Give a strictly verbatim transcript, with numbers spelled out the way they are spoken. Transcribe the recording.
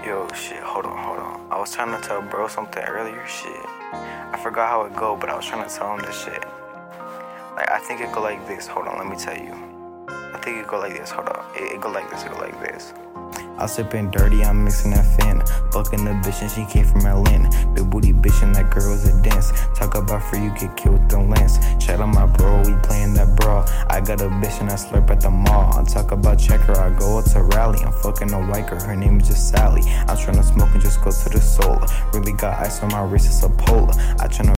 Yo, shit, hold on, hold on. I was trying to tell bro something earlier, shit. I forgot how it go, but I was trying to tell him this shit. Like, I think it go like this. Hold on, let me tell you. I think it go like this. Hold on. It, it go like this. It go like this. I'm sipping dirty, I'm mixing that fin. Fucking the bitch and she came from Atlanta. Big booty bitch and that girl was a dance. Talk about free, you get killed with the lens. Shout out my bro, we playing that brawl. I got a bitch and I slurp at the mall. I talk about checker, I go out to rally. I'm fucking a white girl, her name is just Sally. I'm tryna smoke and just go to the solar. Really got ice on my wrist, it's a polar. I tryna